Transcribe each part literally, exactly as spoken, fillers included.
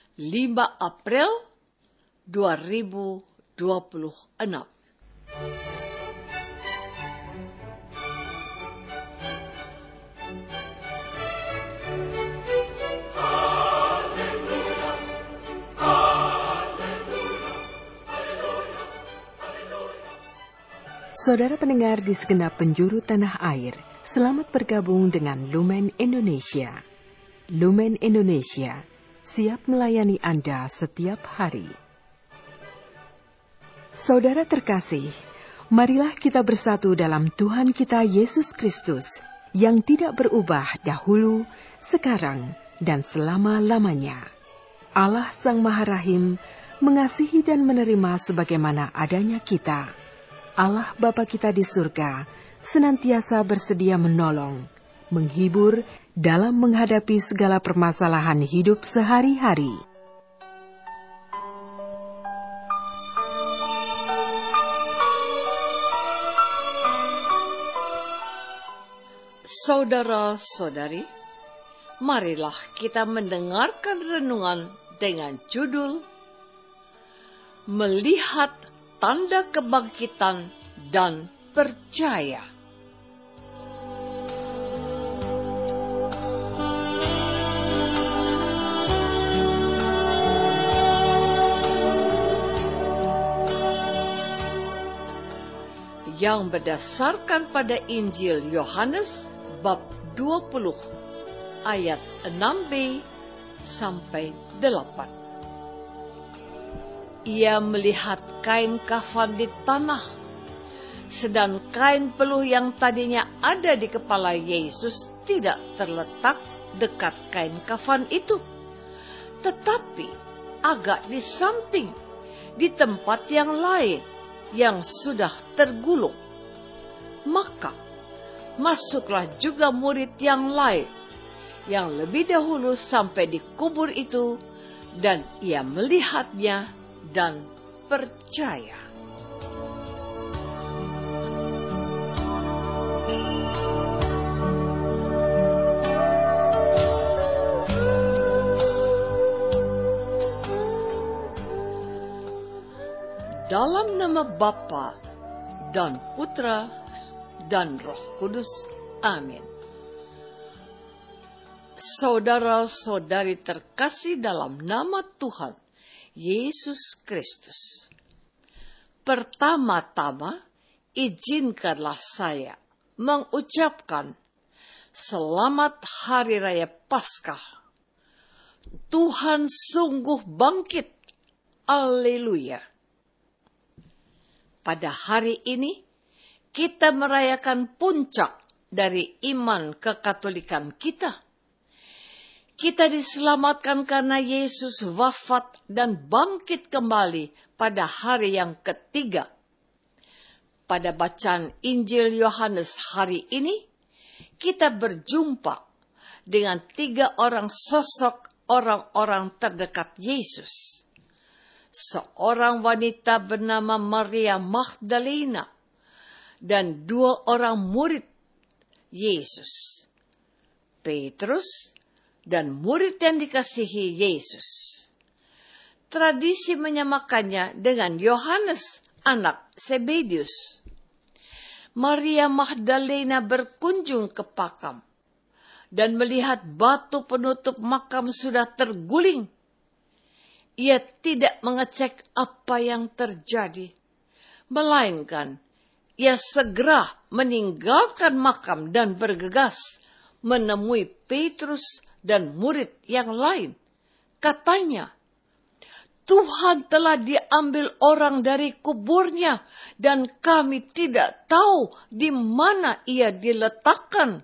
lima April dua ribu dua puluh enam. Saudara pendengar di segenap penjuru tanah air, selamat bergabung dengan Lumen Indonesia. Lumen Indonesia, siap melayani Anda setiap hari. Saudara terkasih, marilah kita bersatu dalam Tuhan kita Yesus Kristus, yang tidak berubah dahulu, sekarang, dan selama-lamanya. Allah Sang Maha Rahim mengasihi dan menerima sebagaimana adanya kita. Allah Bapa kita di surga senantiasa bersedia menolong, menghibur dalam menghadapi segala permasalahan hidup sehari-hari. Saudara-saudari, marilah kita mendengarkan renungan dengan judul Melihat Tanda Kebangkitan dan Percaya. Yang berdasarkan pada Injil Yohanes bab dua puluh ayat enam b sampai delapan. Ia melihat kain kafan di tanah, sedang kain peluh yang tadinya ada di kepala Yesus tidak terletak dekat kain kafan itu, tetapi agak di samping, di tempat yang lain yang sudah tergulung. Maka masuklah juga murid yang lain, yang lebih dahulu sampai di kubur itu, dan ia melihatnya dan percaya. Dalam nama Bapa dan Putra dan Roh Kudus. Amin. Saudara-saudari terkasih dalam nama Tuhan Yesus Kristus. Pertama-tama, izinkanlah saya mengucapkan Selamat Hari Raya Paskah. Tuhan sungguh bangkit. Haleluya. Pada hari ini, kita merayakan puncak dari iman kekatolikan kita. Kita diselamatkan karena Yesus wafat dan bangkit kembali pada hari yang ketiga. Pada bacaan Injil Yohanes hari ini, kita berjumpa dengan tiga orang sosok orang-orang terdekat Yesus. Seorang wanita bernama Maria Magdalena dan dua orang murid Yesus, Petrus dan murid yang dikasihi Yesus. Tradisi menyamakannya dengan Yohanes, anak Zebedius. Maria Magdalena berkunjung ke makam dan melihat batu penutup makam sudah terguling. Ia tidak mengecek apa yang terjadi, melainkan ia segera meninggalkan makam dan bergegas menemui Petrus dan murid yang lain. Katanya, Tuhan telah diambil orang dari kuburnya dan kami tidak tahu di mana ia diletakkan.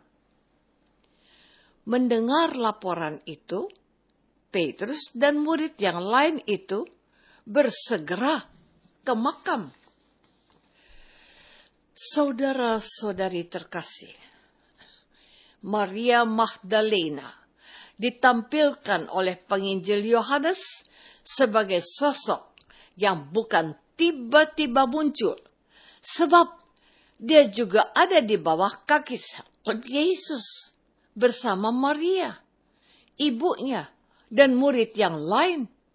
Mendengar laporan itu, Petrus dan murid yang lain itu bersegera ke makam. Saudara-saudari terkasih, Maria Magdalena ditampilkan oleh penginjil Yohanes sebagai sosok yang bukan tiba-tiba muncul, sebab dia juga ada di bawah kaki Yesus bersama Maria, ibunya, dan murid yang lain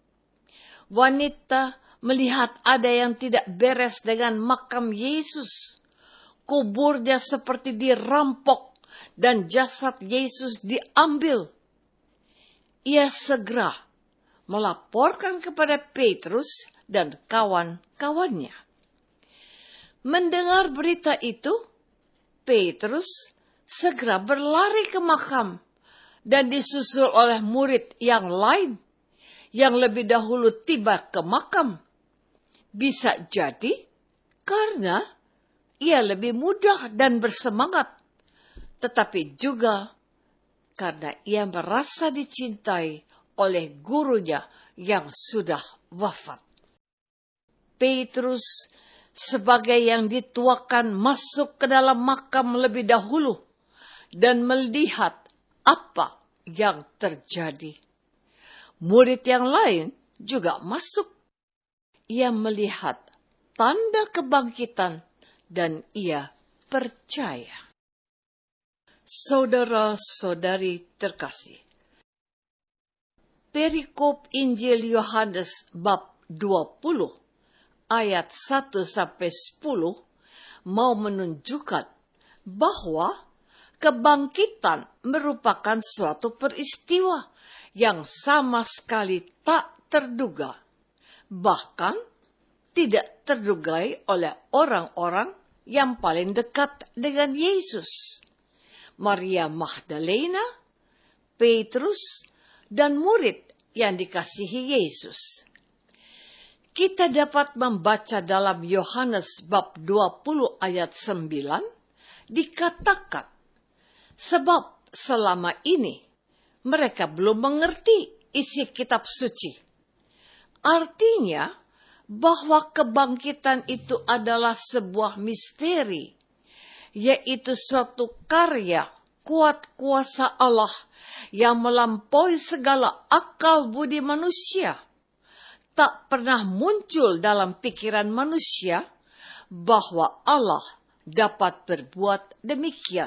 Wanita melihat ada yang tidak beres dengan makam Yesus. Kuburnya seperti dirampok dan jasad Yesus diambil. Ia segera melaporkan kepada Petrus dan kawan-kawannya. Mendengar berita itu, Petrus segera berlari ke makam dan disusul oleh murid yang lain yang lebih dahulu tiba ke makam. Bisa jadi karena ia lebih mudah dan bersemangat, tetapi juga karena ia merasa dicintai oleh gurunya yang sudah wafat. Petrus sebagai yang dituakan masuk ke dalam makam lebih dahulu dan melihat apa yang terjadi. Murid yang lain juga masuk. Ia melihat tanda kebangkitan dan ia percaya. Saudara-saudari terkasih, perikop Injil Yohanes bab dua puluh ayat satu sampai sepuluh mau menunjukkan bahwa kebangkitan merupakan suatu peristiwa yang sama sekali tak terduga, bahkan tidak terdugai oleh orang-orang yang paling dekat dengan Yesus. Maria Magdalena, Petrus, dan murid yang dikasihi Yesus. Kita dapat membaca dalam Yohanes bab dua puluh ayat sembilan, dikatakan, sebab selama ini mereka belum mengerti isi kitab suci. Artinya bahwa kebangkitan itu adalah sebuah misteri, yaitu suatu karya kuat kuasa Allah yang melampaui segala akal budi manusia. Tak pernah muncul dalam pikiran manusia bahwa Allah dapat berbuat demikian.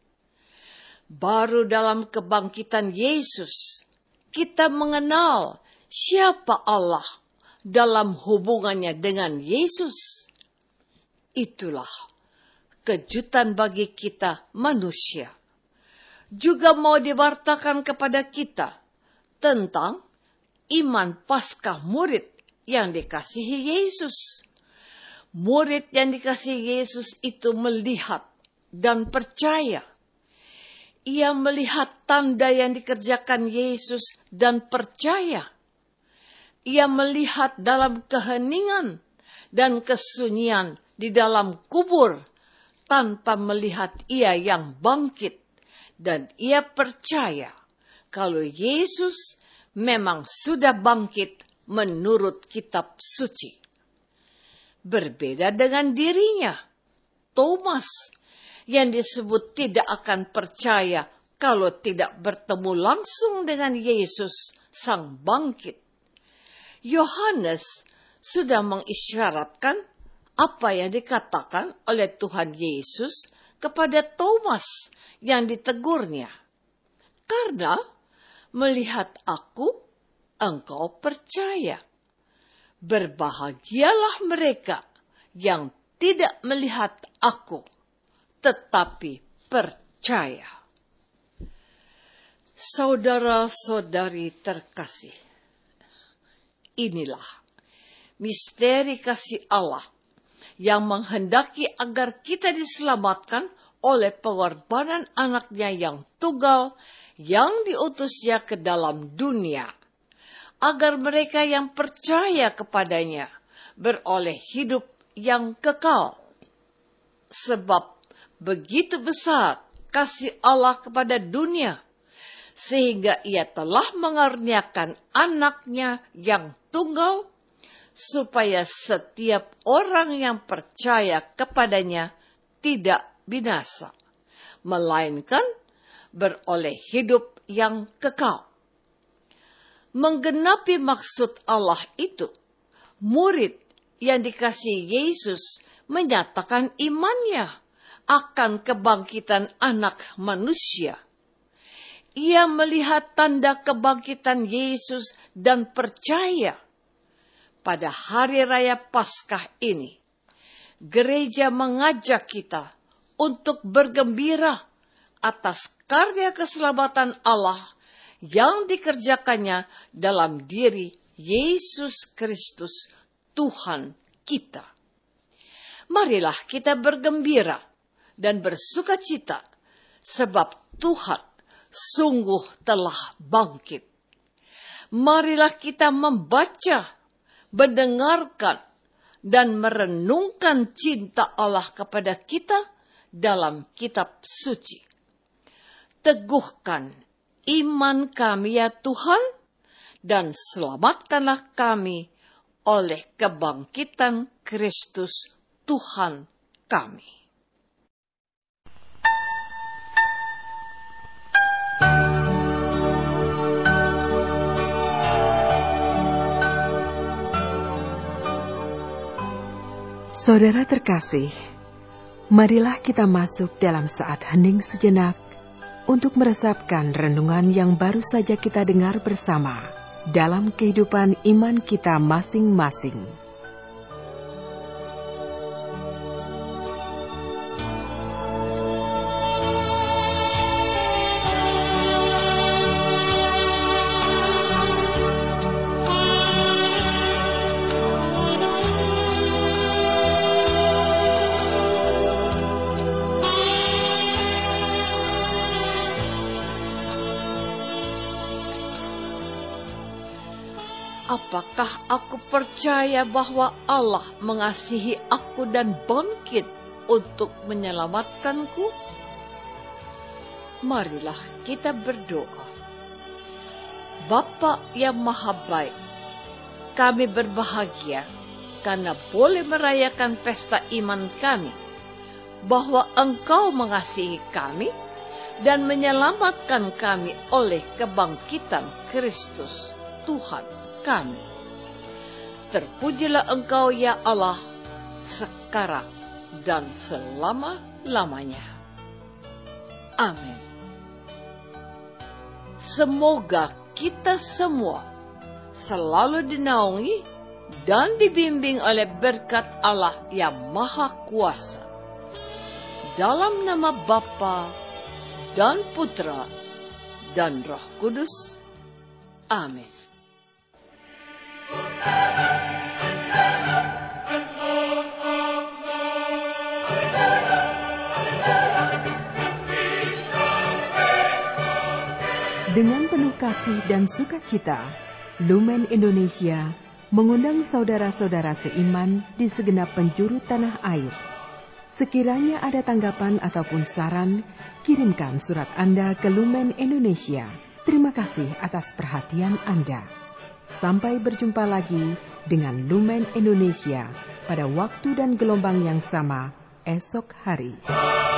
Baru dalam kebangkitan Yesus, kita mengenal siapa Allah dalam hubungannya dengan Yesus. Itulah kejutan bagi kita manusia. Juga mau diwartakan kepada kita tentang iman Paskah murid yang dikasihi Yesus. Murid yang dikasihi Yesus itu melihat dan percaya. Ia melihat tanda yang dikerjakan Yesus dan percaya. Ia melihat dalam keheningan dan kesunyian di dalam kubur tanpa melihat ia yang bangkit. Dan ia percaya kalau Yesus memang sudah bangkit menurut kitab suci. Berbeda dengan dirinya, Thomas, yang disebut tidak akan percaya kalau tidak bertemu langsung dengan Yesus sang bangkit. Yohanes sudah mengisyaratkan apa yang dikatakan oleh Tuhan Yesus kepada Thomas yang ditegurnya. Karena melihat aku, engkau percaya. Berbahagialah mereka yang tidak melihat aku, tetapi percaya. Saudara-saudari terkasih, inilah misteri kasih Allah yang menghendaki agar kita diselamatkan oleh pengorbanan anaknya yang tunggal yang diutusnya ke dalam dunia, agar mereka yang percaya kepadanya beroleh hidup yang kekal. Sebab begitu besar kasih Allah kepada dunia, sehingga ia telah mengaruniakan anaknya yang tunggal, supaya setiap orang yang percaya kepadanya tidak binasa, melainkan beroleh hidup yang kekal. Menggenapi maksud Allah itu, murid yang dikasihi Yesus menyatakan imannya akan kebangkitan anak manusia. Ia melihat tanda kebangkitan Yesus dan percaya. pada hari raya Paskah ini, gereja mengajak kita untuk bergembira atas karya keselamatan Allah yang dikerjakannya dalam diri Yesus Kristus, Tuhan kita. Marilah kita bergembira dan bersukacita, sebab Tuhan sungguh telah bangkit. Marilah kita membaca, mendengarkan, dan merenungkan cinta Allah kepada kita dalam kitab suci. Teguhkan iman kami ya Tuhan, dan selamatkanlah kami oleh kebangkitan Kristus Tuhan kami. Saudara terkasih, marilah kita masuk dalam saat hening sejenak untuk meresapkan renungan yang baru saja kita dengar bersama dalam kehidupan iman kita masing-masing. Apakah aku percaya bahwa Allah mengasihi aku dan bangkit untuk menyelamatkanku? Marilah kita berdoa. Bapa yang Maha Baik, kami berbahagia karena boleh merayakan pesta iman kami, bahwa Engkau mengasihi kami dan menyelamatkan kami oleh kebangkitan Kristus, Tuhan kami. Terpujilah Engkau ya Allah, sekarang dan selama-lamanya. Amin. Semoga kita semua selalu dinaungi dan dibimbing oleh berkat Allah yang Maha Kuasa. Dalam nama Bapa dan Putra dan Roh Kudus. Amin. Dengan penuh kasih dan sukacita, Lumen Indonesia mengundang saudara-saudara seiman di segenap penjuru tanah air. Sekiranya ada tanggapan ataupun saran, kirimkan surat Anda ke Lumen Indonesia. Terima kasih atas perhatian Anda. Sampai berjumpa lagi dengan Lumen Indonesia pada waktu dan gelombang yang sama esok hari.